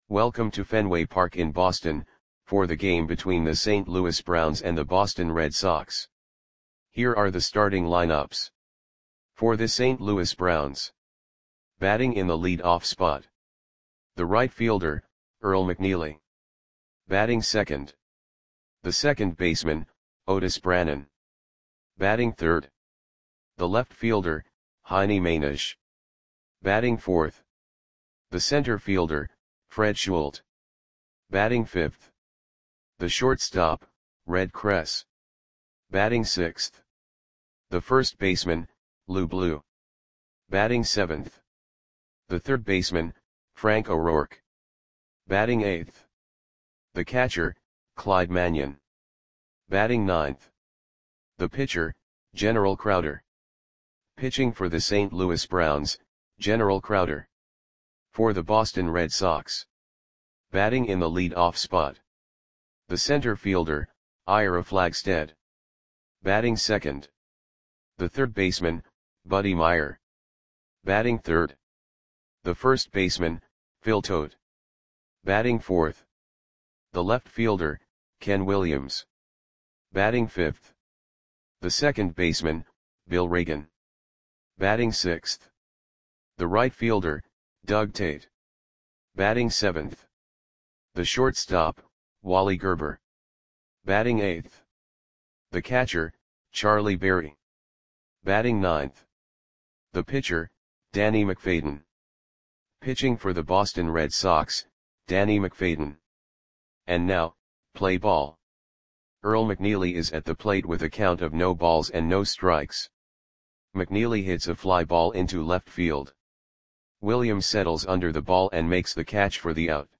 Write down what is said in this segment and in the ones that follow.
Welcome to Fenway Park in Boston, for the game between the St. Louis Browns and the Boston Red Sox. Here are the starting lineups. For the St. Louis Browns. Batting in the lead-off spot. The right fielder, Earl McNeely. Batting second. The second baseman, Otis Brannan. Batting third. The left fielder, Heine Maenisch. Batting fourth. The center fielder, Fred Schulte. Batting fifth. The shortstop, Red Kress. Batting sixth. The first baseman, Lou Blue. Batting seventh. The third baseman, Frank O'Rourke. Batting eighth. The catcher, Clyde Mannion. Batting ninth. The pitcher, General Crowder. Pitching for the St. Louis Browns, General Crowder. For the Boston Red Sox. Batting in the lead-off spot. The center fielder, Ira Flagstead. Batting second. The third baseman, Buddy Meyer. Batting third. The first baseman, Phil Todt. Batting fourth. The left fielder, Ken Williams. Batting fifth. The second baseman, Bill Reagan. Batting sixth. The right fielder, Doug Tate. Batting seventh. The shortstop, Wally Gerber. Batting eighth. The catcher, Charlie Berry. Batting ninth. The pitcher, Danny McFadden. Pitching for the Boston Red Sox, Danny McFadden. And now, play ball. Earl McNeely is at the plate with a count of no balls and no strikes. McNeely hits a fly ball into left field. Williams settles under the ball and makes the catch for the out.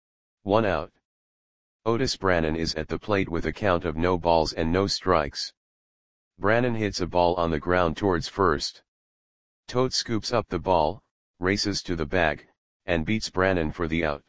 1 out. Otis Brannan is at the plate with a count of no balls and no strikes. Brannan hits a ball on the ground towards first. Todt scoops up the ball, races to the bag, and beats Brannan for the out.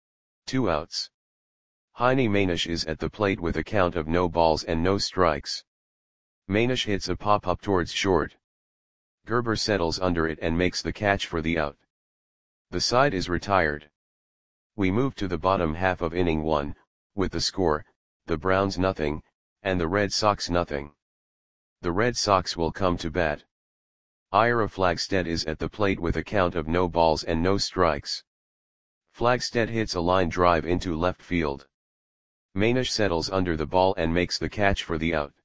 2 outs. Heine Maenisch is at the plate with a count of no balls and no strikes. Maenisch hits a pop-up towards short. Gerber settles under it and makes the catch for the out. The side is retired. We move to the bottom half of inning 1, with the score, the Browns nothing, and the Red Sox nothing. The Red Sox will come to bat. Ira Flagstead is at the plate with a count of no balls and no strikes. Flagstead hits a line drive into left field. Maenisch settles under the ball and makes the catch for the out.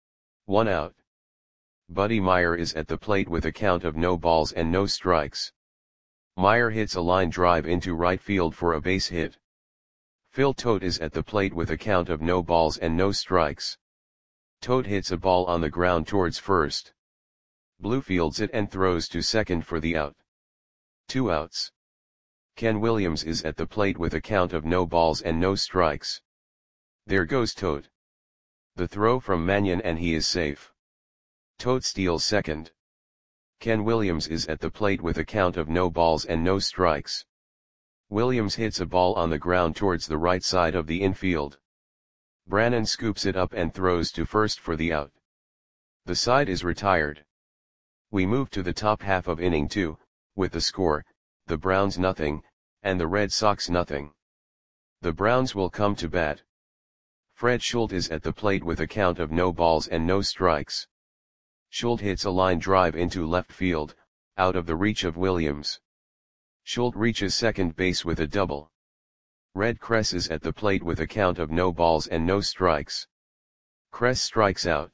1 out. Buddy Meyer is at the plate with a count of no balls and no strikes. Meyer hits a line drive into right field for a base hit. Phil Todt is at the plate with a count of no balls and no strikes. Todt hits a ball on the ground towards first. Blue fields it and throws to second for the out. 2 outs. Ken Williams is at the plate with a count of no balls and no strikes. There goes Todt. The throw from Mannion and he is safe. Todt steals second. Ken Williams is at the plate with a count of no balls and no strikes. Williams hits a ball on the ground towards the right side of the infield. Brannan scoops it up and throws to first for the out. The side is retired. We move to the top half of inning 2, with the score, the Browns nothing, and the Red Sox nothing. The Browns will come to bat. Fred Schulte is at the plate with a count of no balls and no strikes. Schulte hits a line drive into left field, out of the reach of Williams. Schulte reaches second base with a double. Red Kress is at the plate with a count of no balls and no strikes. Kress strikes out.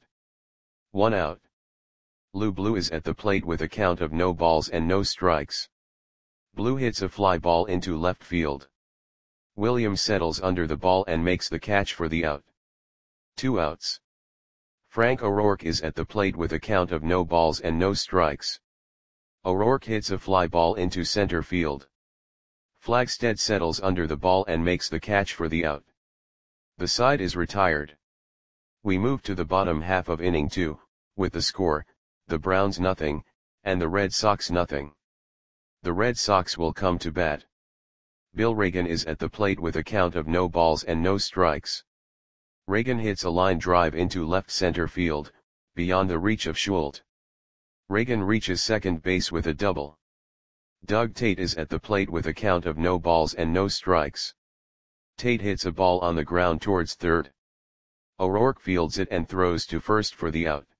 1 out. Lou Blue is at the plate with a count of no balls and no strikes. Blue hits a fly ball into left field. Williams settles under the ball and makes the catch for the out. 2 outs. Frank O'Rourke is at the plate with a count of no balls and no strikes. O'Rourke hits a fly ball into center field. Flagstead settles under the ball and makes the catch for the out. The side is retired. We move to the bottom half of inning 2, with the score, the Browns nothing, and the Red Sox nothing. The Red Sox will come to bat. Bill Reagan is at the plate with a count of no balls and no strikes. Reagan hits a line drive into left center field, beyond the reach of Schulte. Reagan reaches second base with a double. Doug Tate is at the plate with a count of no balls and no strikes. Tate hits a ball on the ground towards third. O'Rourke fields it and throws to first for the out.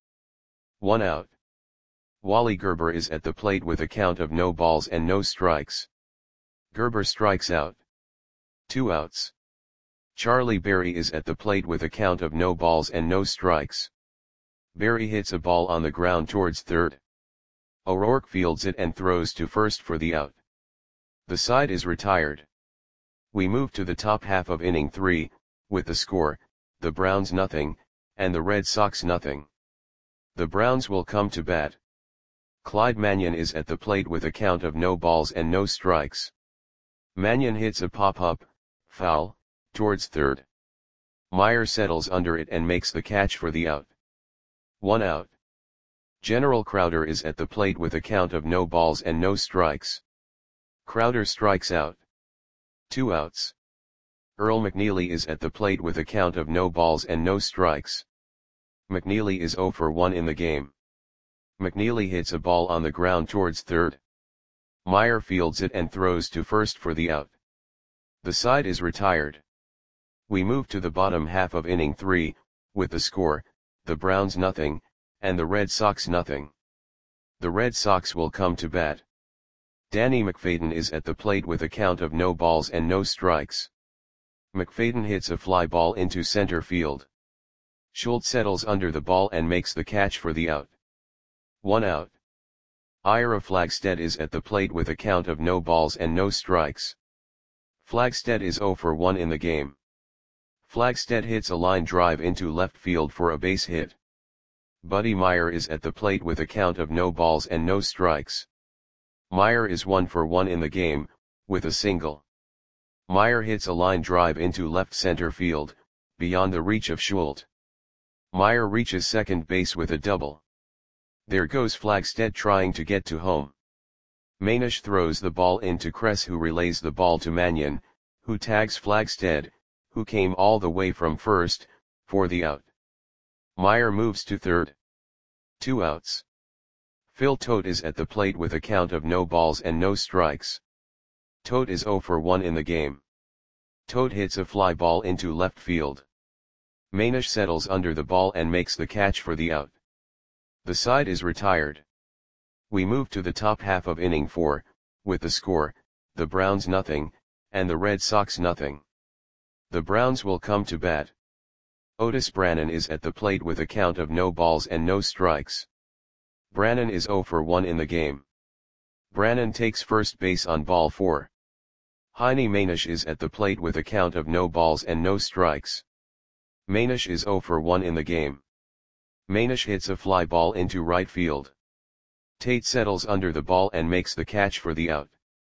1 out. Wally Gerber is at the plate with a count of no balls and no strikes. Gerber strikes out. 2 outs. Charlie Berry is at the plate with a count of no balls and no strikes. Berry hits a ball on the ground towards third. O'Rourke fields it and throws to first for the out. The side is retired. We move to the top half of inning 3, with the score, the Browns nothing, and the Red Sox nothing. The Browns will come to bat. Clyde Mannion is at the plate with a count of no balls and no strikes. Mannion hits a pop-up, foul, towards third. Meyer settles under it and makes the catch for the out. 1 out. General Crowder is at the plate with a count of no balls and no strikes. Crowder strikes out. 2 outs. Earl McNeely is at the plate with a count of no balls and no strikes. McNeely is 0 for 1 in the game. McNeely hits a ball on the ground towards third. Meyer fields it and throws to first for the out. The side is retired. We move to the bottom half of inning 3, with the score, the Browns nothing, and the Red Sox nothing. The Red Sox will come to bat. Danny McFadden is at the plate with a count of no balls and no strikes. McFadden hits a fly ball into center field. Schultz settles under the ball and makes the catch for the out. 1 out. Ira Flagstead is at the plate with a count of no balls and no strikes. Flagstead is 0 for 1 in the game. Flagstead hits a line drive into left field for a base hit. Buddy Meyer is at the plate with a count of no balls and no strikes. Meyer is 1 for 1 in the game, with a single. Meyer hits a line drive into left center field, beyond the reach of Schultz. Meyer reaches second base with a double. There goes Flagstead trying to get to home. Manish throws the ball into Kress, who relays the ball to Mannion, who tags Flagstead, who came all the way from first, for the out. Meyer moves to third. 2 outs. Phil Tote is at the plate with a count of no balls and no strikes. Tote is 0 for 1 in the game. Tote hits a fly ball into left field. Manish settles under the ball and makes the catch for the out. The side is retired. We move to the top half of inning 4, with the score, the Browns nothing, and the Red Sox nothing. The Browns will come to bat. Otis Brannan is at the plate with a count of no balls and no strikes. Brannan is 0 for 1 in the game. Brannan takes first base on ball 4. Heine Manish is at the plate with a count of no balls and no strikes. Manish is 0 for 1 in the game. Manish hits a fly ball into right field. Tate settles under the ball and makes the catch for the out.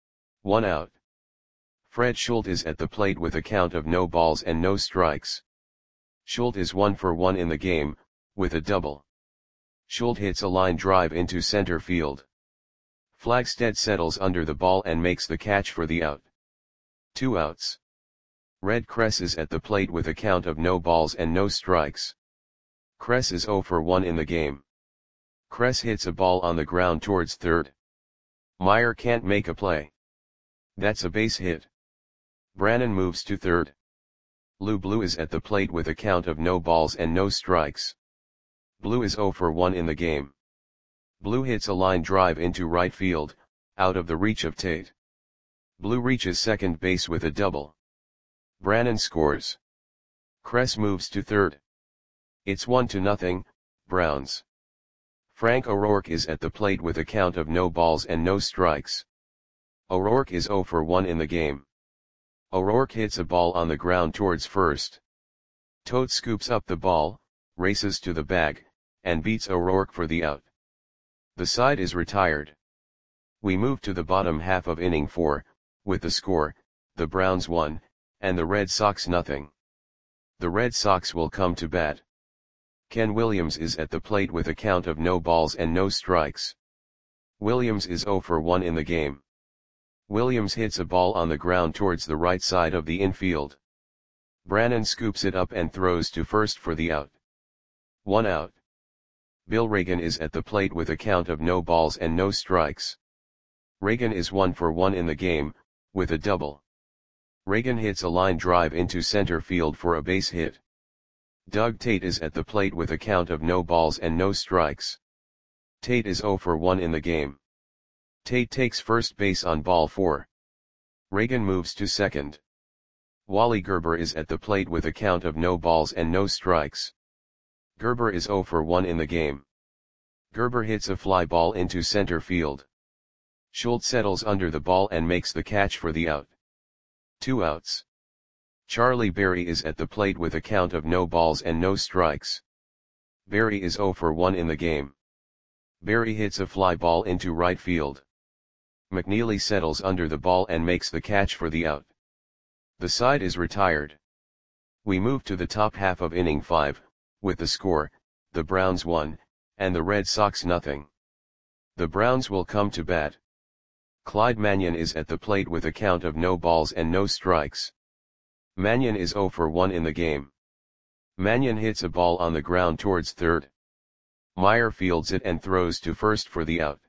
1 out. Fred Schultz is at the plate with a count of no balls and no strikes. Schultz is 1 for 1 in the game, with a double. Schultz hits a line drive into center field. Flagstead settles under the ball and makes the catch for the out. 2 outs. Red Kress is at the plate with a count of no balls and no strikes. Kress is 0 for 1 in the game. Kress hits a ball on the ground towards third. Meyer can't make a play. That's a base hit. Brannan moves to third. Lou Blue is at the plate with a count of no balls and no strikes. Blue is 0 for 1 in the game. Blue hits a line drive into right field, out of the reach of Tate. Blue reaches second base with a double. Brannan scores. Kress moves to third. It's 1-0, Browns. Frank O'Rourke is at the plate with a count of no balls and no strikes. O'Rourke is 0 for 1 in the game. O'Rourke hits a ball on the ground towards first. Tote scoops up the ball, races to the bag, and beats O'Rourke for the out. The side is retired. We move to the bottom half of inning 4, with the score, the Browns 1, and the Red Sox nothing. The Red Sox will come to bat. Ken Williams is at the plate with a count of no balls and no strikes. Williams is 0 for 1 in the game. Williams hits a ball on the ground towards the right side of the infield. Brannan scoops it up and throws to first for the out. 1 out. Bill Reagan is at the plate with a count of no balls and no strikes. Reagan is 1 for 1 in the game, with a double. Reagan hits a line drive into center field for a base hit. Doug Tate is at the plate with a count of no balls and no strikes. Tate is 0 for 1 in the game. Tate takes first base on ball 4. Reagan moves to second. Wally Gerber is at the plate with a count of no balls and no strikes. Gerber is 0 for 1 in the game. Gerber hits a fly ball into center field. Schultz settles under the ball and makes the catch for the out. 2 outs. Charlie Berry is at the plate with a count of no balls and no strikes. Berry is 0 for 1 in the game. Berry hits a fly ball into right field. McNeely settles under the ball and makes the catch for the out. The side is retired. We move to the top half of inning 5, with the score, the Browns 1, and the Red Sox nothing. The Browns will come to bat. Clyde Mannion is at the plate with a count of no balls and no strikes. Mannion is 0 for 1 in the game. Mannion hits a ball on the ground towards third. Meyer fields it and throws to first for the out.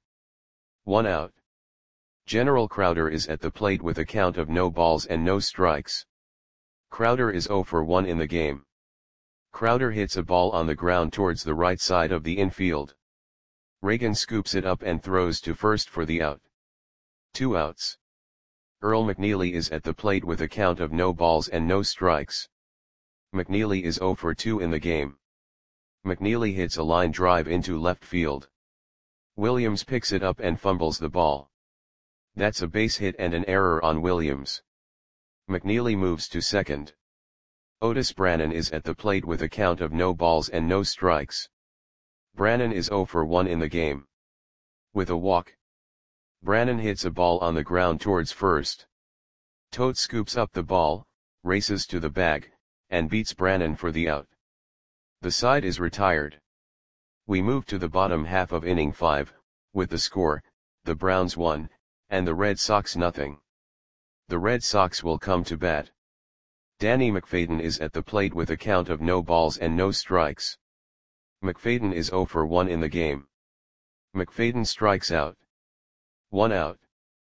1 out. General Crowder is at the plate with a count of no balls and no strikes. Crowder is 0 for 1 in the game. Crowder hits a ball on the ground towards the right side of the infield. Reagan scoops it up and throws to first for the out. 2 outs. Earl McNeely is at the plate with a count of no balls and no strikes. McNeely is 0 for 2 in the game. McNeely hits a line drive into left field. Williams picks it up and fumbles the ball. That's a base hit and an error on Williams. McNeely moves to second. Otis Brannon is at the plate with a count of no balls and no strikes. Brannon is 0 for 1 in the game. With a walk. Brannon hits a ball on the ground towards first. Tote scoops up the ball, races to the bag, and beats Brannon for the out. The side is retired. We move to the bottom half of inning 5, with the score, the Browns 1, and the Red Sox nothing. The Red Sox will come to bat. Danny McFadden is at the plate with a count of no balls and no strikes. McFadden is 0 for 1 in the game. McFadden strikes out. 1 out.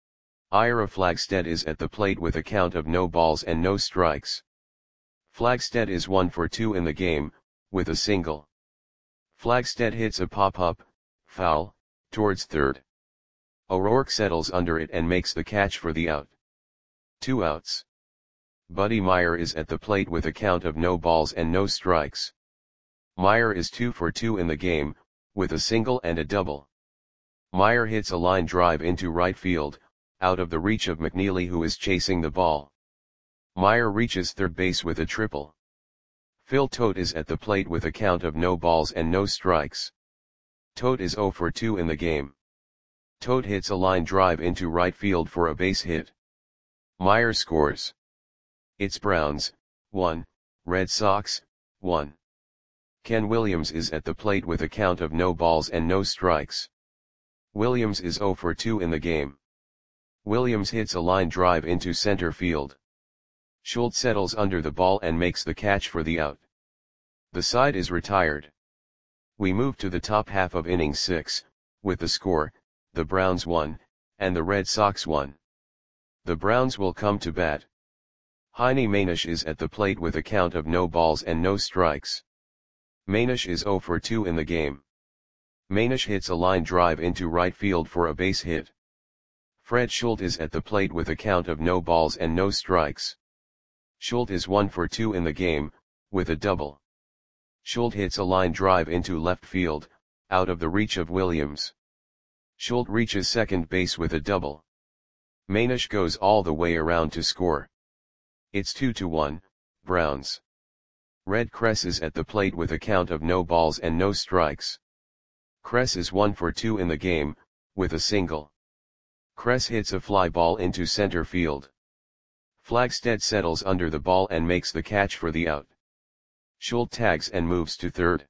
Ira Flagstead is at the plate with a count of no balls and no strikes. Flagstead is 1 for 2 in the game, with a single. Flagstead hits a pop-up, foul, towards third. O'Rourke settles under it and makes the catch for the out. 2 outs. Buddy Meyer is at the plate with a count of no balls and no strikes. Meyer is 2 for 2 in the game, with a single and a double. Meyer hits a line drive into right field, out of the reach of McNeely who is chasing the ball. Meyer reaches third base with a triple. Phil Tote is at the plate with a count of no balls and no strikes. Tote is 0 for 2 in the game. Tote hits a line drive into right field for a base hit. Meyer scores. It's Browns, 1, Red Sox, 1. Ken Williams is at the plate with a count of no balls and no strikes. Williams is 0 for 2 in the game. Williams hits a line drive into center field. Schultz settles under the ball and makes the catch for the out. The side is retired. We move to the top half of inning 6, with the score, the Browns 1, and the Red Sox 1. The Browns will come to bat. Heine Manish is at the plate with a count of no balls and no strikes. Manish is 0 for 2 in the game. Manish hits a line drive into right field for a base hit. Fred Schultz is at the plate with a count of no balls and no strikes. Schultz is 1 for 2 in the game, with a double. Schultz hits a line drive into left field, out of the reach of Williams. Schultz reaches second base with a double. Manish goes all the way around to score. It's 2-1, Browns. Red Kress is at the plate with a count of no balls and no strikes. Kress is 1 for 2 in the game, with a single. Kress hits a fly ball into center field. Flagstead settles under the ball and makes the catch for the out. Schultz tags and moves to third.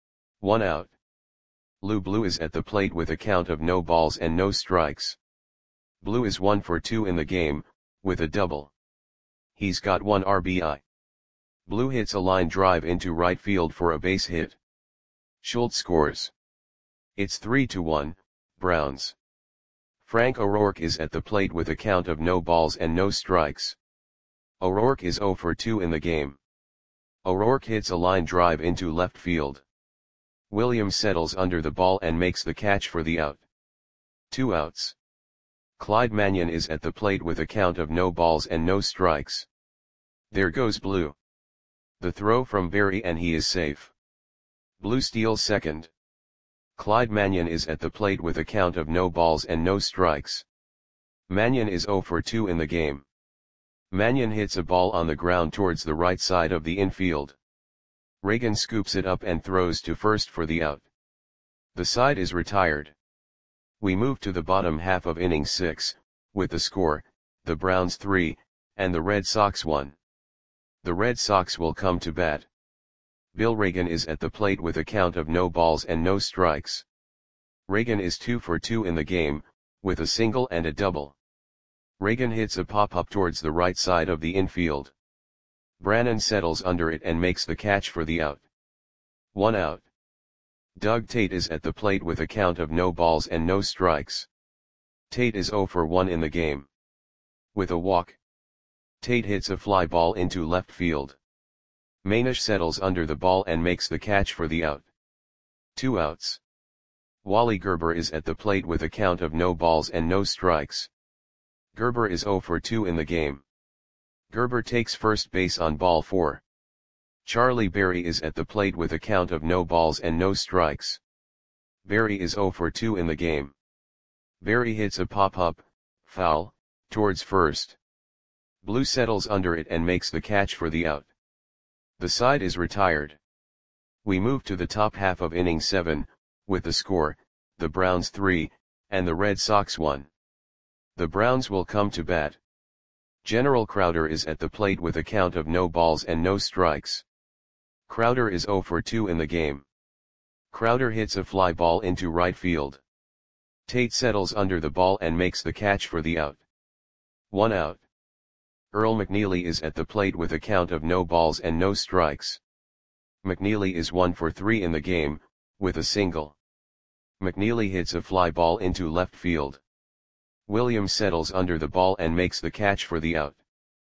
1 out. Lou Blue is at the plate with a count of no balls and no strikes. Blue is 1 for 2 in the game, with a double. He's got 1 RBI. Blue hits a line drive into right field for a base hit. Schultz scores. It's 3-1, Browns. Frank O'Rourke is at the plate with a count of no balls and no strikes. O'Rourke is 0 for 2 in the game. O'Rourke hits a line drive into left field. Williams settles under the ball and makes the catch for the out. 2 outs. Clyde Mannion is at the plate with a count of no balls and no strikes. There goes Blue. The throw from Berry and he is safe. Blue steals second. Clyde Mannion is at the plate with a count of no balls and no strikes. Mannion is 0 for 2 in the game. Mannion hits a ball on the ground towards the right side of the infield. Reagan scoops it up and throws to first for the out. The side is retired. We move to the bottom half of inning 6, with the score, the Browns 3, and the Red Sox 1. The Red Sox will come to bat. Bill Reagan is at the plate with a count of no balls and no strikes. Reagan is 2 for 2 in the game, with a single and a double. Reagan hits a pop-up towards the right side of the infield. Brannan settles under it and makes the catch for the out. 1 out. Doug Tate is at the plate with a count of no balls and no strikes. Tate is 0 for 1 in the game. With a walk, Tate hits a fly ball into left field. Manish settles under the ball and makes the catch for the out. 2 outs. Wally Gerber is at the plate with a count of no balls and no strikes. Gerber is 0 for 2 in the game. Gerber takes first base on ball 4. Charlie Berry is at the plate with a count of no balls and no strikes. Berry is 0 for 2 in the game. Berry hits a pop-up, foul, towards first. Blue settles under it and makes the catch for the out. The side is retired. We move to the top half of inning 7, with the score, the Browns 3, and the Red Sox 1. The Browns will come to bat. General Crowder is at the plate with a count of no balls and no strikes. Crowder is 0 for 2 in the game. Crowder hits a fly ball into right field. Tate settles under the ball and makes the catch for the out. 1 out. Earl McNeely is at the plate with a count of no balls and no strikes. McNeely is 1 for 3 in the game, with a single. McNeely hits a fly ball into left field. Williams settles under the ball and makes the catch for the out.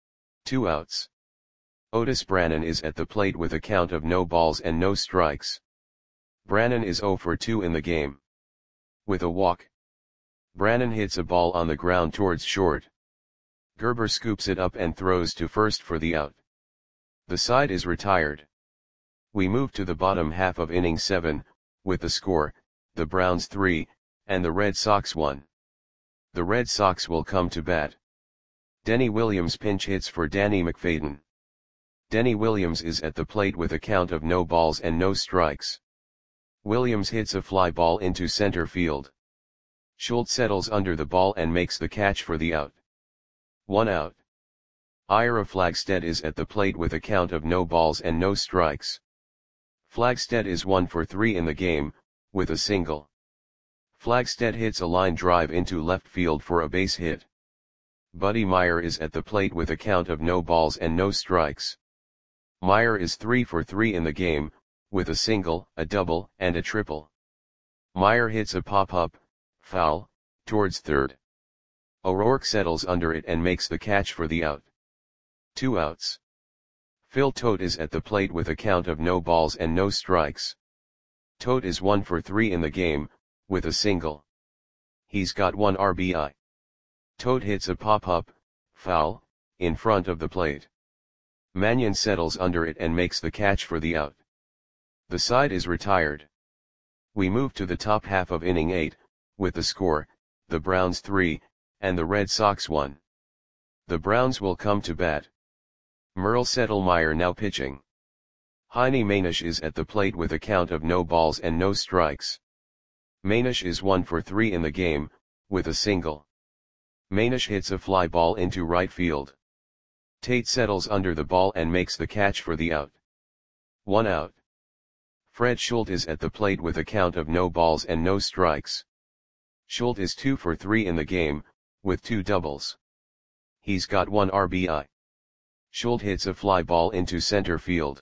2 outs. Otis Brannan is at the plate with a count of no balls and no strikes. Brannan is 0 for 2 in the game. With a walk, Brannan hits a ball on the ground towards short. Gerber scoops it up and throws to first for the out. The side is retired. We move to the bottom half of inning 7, with the score, the Browns 3, and the Red Sox 1. The Red Sox will come to bat. Denny Williams pinch hits for Danny McFadden. Denny Williams is at the plate with a count of no balls and no strikes. Williams hits a fly ball into center field. Schultz settles under the ball and makes the catch for the out. 1 out. Ira Flagstead is at the plate with a count of no balls and no strikes. Flagstead is 1 for 3 in the game, with a single. Flagstead hits a line drive into left field for a base hit. Buddy Meyer is at the plate with a count of no balls and no strikes. Meyer is 3 for 3 in the game, with a single, a double, and a triple. Meyer hits a pop-up, foul, towards third. O'Rourke settles under it and makes the catch for the out. 2 outs. Phil Tote is at the plate with a count of no balls and no strikes. Tote is 1 for 3 in the game, with a single. He's got 1 RBI. Tote hits a pop-up, foul, in front of the plate. Mannion settles under it and makes the catch for the out. The side is retired. We move to the top half of inning 8, with the score, the Browns 3, and the Red Sox 1. The Browns will come to bat. Merle Settlemeyer now pitching. Heine Manish is at the plate with a count of no balls and no strikes. Manish is 1 for 3 in the game, with a single. Manish hits a fly ball into right field. Tate settles under the ball and makes the catch for the out. 1 out. Fred Schultz is at the plate with a count of no balls and no strikes. Schultz is 2 for 3 in the game, with 2 doubles. He's got 1 RBI. Schultz hits a fly ball into center field.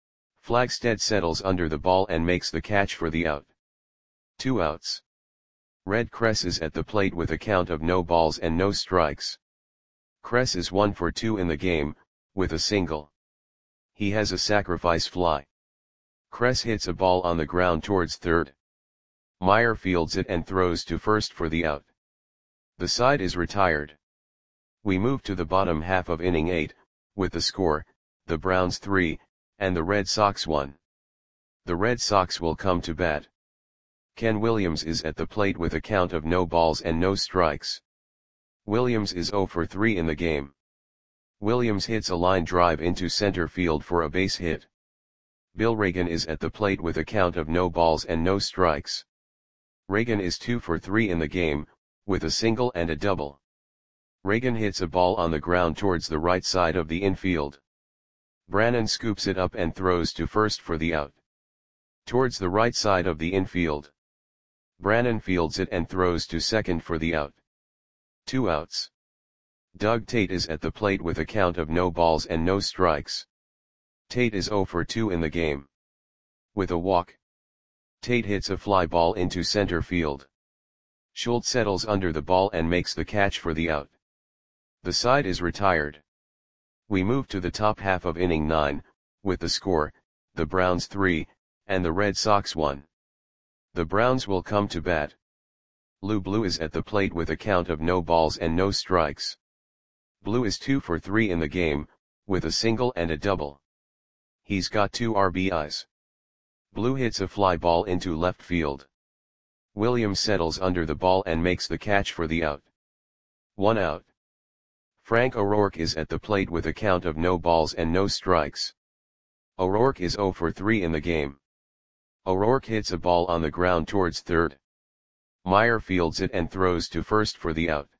Flagstead settles under the ball and makes the catch for the out. 2 outs. Red Cress is at the plate with a count of no balls and no strikes. Cress is 1 for 2 in the game, with a single. He has a sacrifice fly. Cress hits a ball on the ground towards third. Meyer fields it and throws to first for the out. The side is retired. We move to the bottom half of inning 8, with the score, the Browns 3, and the Red Sox 1. The Red Sox will come to bat. Ken Williams is at the plate with a count of no balls and no strikes. Williams is 0 for 3 in the game. Williams hits a line drive into center field for a base hit. Bill Reagan is at the plate with a count of no balls and no strikes. Reagan is 2 for 3 in the game, with a single and a double. Reagan hits a ball on the ground towards the right side of the infield. Brannan scoops it up and throws to first for the out. Towards the right side of the infield. Brannan fields it and throws to second for the out. 2 outs. Doug Tate is at the plate with a count of no balls and no strikes. Tate is 0 for 2 in the game. With a walk. Tate hits a fly ball into center field. Schultz settles under the ball and makes the catch for the out. The side is retired. We move to the top half of inning 9, with the score, the Browns 3, and the Red Sox 1. The Browns will come to bat. Lou Blue is at the plate with a count of no balls and no strikes. Blue is 2 for 3 in the game, with a single and a double. He's got 2 RBIs. Blue hits a fly ball into left field. Williams settles under the ball and makes the catch for the out. 1 out. Frank O'Rourke is at the plate with a count of no balls and no strikes. O'Rourke is 0 for 3 in the game. O'Rourke hits a ball on the ground towards third. Meyer fields it and throws to first for the out.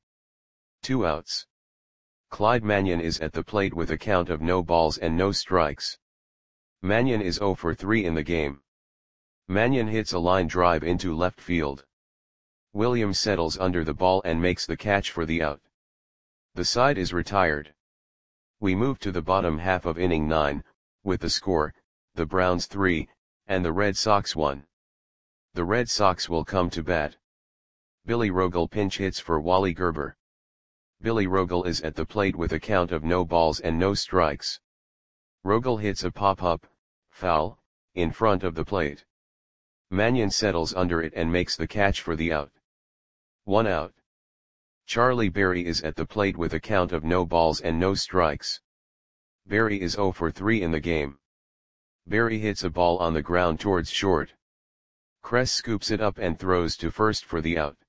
2 outs. Clyde Mannion is at the plate with a count of no balls and no strikes. Mannion is 0 for 3 in the game. Mannion hits a line drive into left field. Williams settles under the ball and makes the catch for the out. The side is retired. We move to the bottom half of inning 9, with the score, the Browns 3, and the Red Sox 1. The Red Sox will come to bat. Billy Rogel pinch hits for Wally Gerber. Billy Rogel is at the plate with a count of no balls and no strikes. Rogel hits a pop-up, foul, in front of the plate. Mannion settles under it and makes the catch for the out. 1 out. Charlie Berry is at the plate with a count of no balls and no strikes. Berry is 0 for 3 in the game. Berry hits a ball on the ground towards short. Cress scoops it up and throws to first for the out.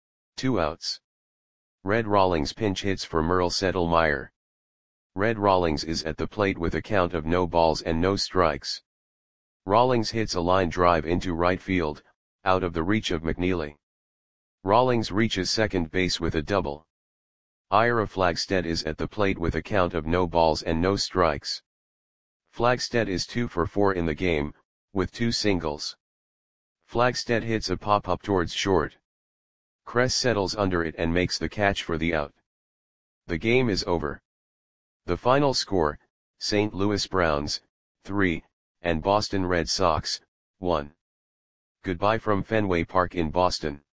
2 outs. Red Rawlings pinch hits for Merle Settlemyre. Red Rawlings is at the plate with a count of no balls and no strikes. Rawlings hits a line drive into right field, out of the reach of McNeely. Rawlings reaches second base with a double. Ira Flagstead is at the plate with a count of no balls and no strikes. Flagstead is 2 for 4 in the game, with 2 singles. Flagstead hits a pop-up towards short. Cress settles under it and makes the catch for the out. The game is over. The final score, St. Louis Browns, 3, and Boston Red Sox, 1. Goodbye from Fenway Park in Boston.